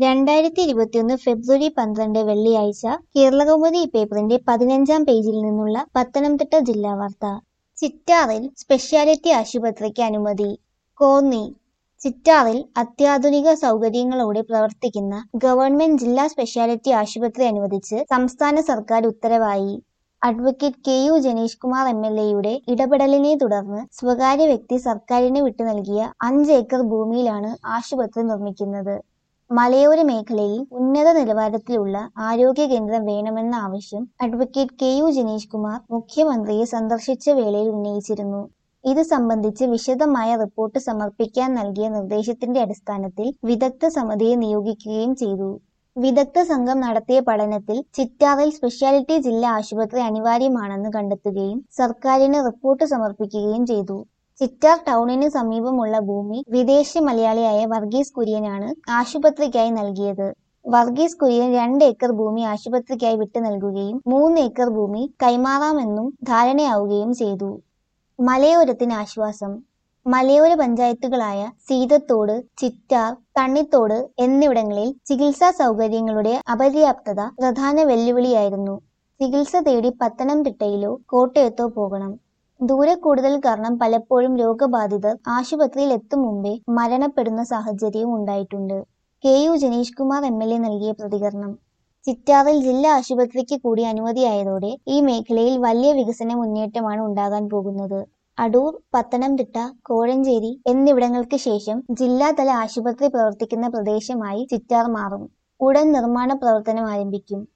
2021 ഫെബ്രുവരി 12 വെള്ളിയാഴ്ച കേരളകൗമുദി പേപ്പറിന്റെ 15-ാം പേജിൽ നിന്നുള്ള പത്തനംതിട്ട ജില്ലാ വാർത്ത. ചിറ്റാറിൽ സ്പെഷ്യാലിറ്റി ആശുപത്രിക്ക് അനുമതി. കോന്നി. ചിറ്റാറിൽ അത്യാധുനിക സൗകര്യങ്ങളോടെ പ്രവർത്തിക്കുന്ന ഗവൺമെന്റ് ജില്ലാ സ്പെഷ്യാലിറ്റി ആശുപത്രി അനുവദിച്ച് സംസ്ഥാന സർക്കാർ ഉത്തരവായി. Advocate K U. ജനീഷ് കുമാർ എം.എൽ.എയുടെ ഇടപെടലിനെ തുടർന്ന് സ്വകാര്യ വ്യക്തി സർക്കാരിന് വിട്ടുനൽകിയ 5 ഏക്കർ ഭൂമിയിലാണ് ആശുപത്രി നിർമ്മിക്കുന്നത്. മലയോര മേഖലയിൽ ഉന്നത നിലവാരത്തിലുള്ള ആരോഗ്യ കേന്ദ്രം വേണമെന്ന ആവശ്യം അഡ്വക്കേറ്റ് കെ.യു. ജനീഷ് കുമാർ മുഖ്യമന്ത്രിയെ സന്ദർശിച്ച വേളയിൽ ഉന്നയിച്ചിരുന്നു. ഇത് സംബന്ധിച്ച് വിശദമായ റിപ്പോർട്ട് സമർപ്പിക്കാൻ നൽകിയ നിർദ്ദേശത്തിന്റെ അടിസ്ഥാനത്തിൽ വിദഗ്ധ സമിതിയെ നിയോഗിക്കുകയും ചെയ്തു. വിദഗ്ധ സംഘം നടത്തിയ പഠനത്തിൽ ചിറ്റാറിൽ സ്പെഷ്യാലിറ്റി ജില്ലാ ആശുപത്രി അനിവാര്യമാണെന്ന് കണ്ടെത്തുകയും സർക്കാരിന് റിപ്പോർട്ട് സമർപ്പിക്കുകയും ചെയ്തു. ചിറ്റാർ ടൗണിന് സമീപമുള്ള ഭൂമി വിദേശ മലയാളിയായ വർഗീസ് കുര്യനാണ് ആശുപത്രിക്കായി നൽകിയത്. വർഗീസ് കുര്യൻ 2 ഏക്കർ ഭൂമി ആശുപത്രിക്കായി വിട്ടു നൽകുകയും 3 ഏക്കർ ഭൂമി കൈമാറാമെന്നും ധാരണയാവുകയും ചെയ്തു. മലയോരത്തിന് ആശ്വാസം. മലയോര പഞ്ചായത്തുകളായ സീതത്തോട്, ചിറ്റാർ, തണ്ണിത്തോട് എന്നിവിടങ്ങളിൽ ചികിത്സാ സൗകര്യങ്ങളുടെ അപര്യാപ്തത പ്രധാന വെല്ലുവിളിയായിരുന്നു. ചികിത്സ തേടി പത്തനംതിട്ടയിലോ കോട്ടയത്തോ പോകണം. ദൂരക്കൂടുതൽ കാരണം പലപ്പോഴും രോഗബാധിതർ ആശുപത്രിയിൽ എത്തും മുമ്പേ മരണപ്പെടുന്ന സാഹചര്യവും ഉണ്ടായിട്ടുണ്ട്. കെ.യു. ജനീഷ് കുമാർ എം.എൽ.എ നൽകിയ പ്രതികരണം. ചിറ്റാറിൽ ജില്ലാ ആശുപത്രിക്ക് കൂടി അനുമതിയായതോടെ ഈ മേഖലയിൽ വലിയ വികസന മുന്നേറ്റമാണ് ഉണ്ടാകാൻ പോകുന്നത്. അടൂർ, പത്തനംതിട്ട, കോഴഞ്ചേരി എന്നിവിടങ്ങൾക്ക് ശേഷം ജില്ലാതല ആശുപത്രി പ്രവർത്തിക്കുന്ന പ്രദേശമായി ചിറ്റാർ മാറും. ഉടൻ നിർമ്മാണ പ്രവർത്തനം ആരംഭിക്കും.